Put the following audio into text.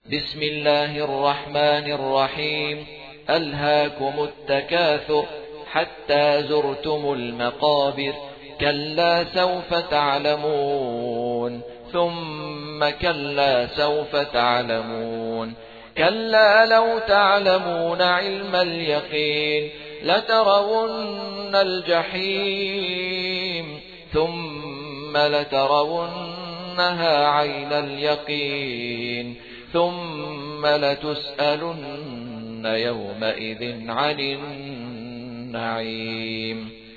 بسم الله الرحمن الرحيم. ألهاكم التكاثر حتى زرتم المقابر. كلا سوف تعلمون ثم كلا سوف تعلمون. كلا لو تعلمون علم اليقين لترون الجحيم ثم لترونها عين اليقين ثم لتسألن يومئذ عن النعيم.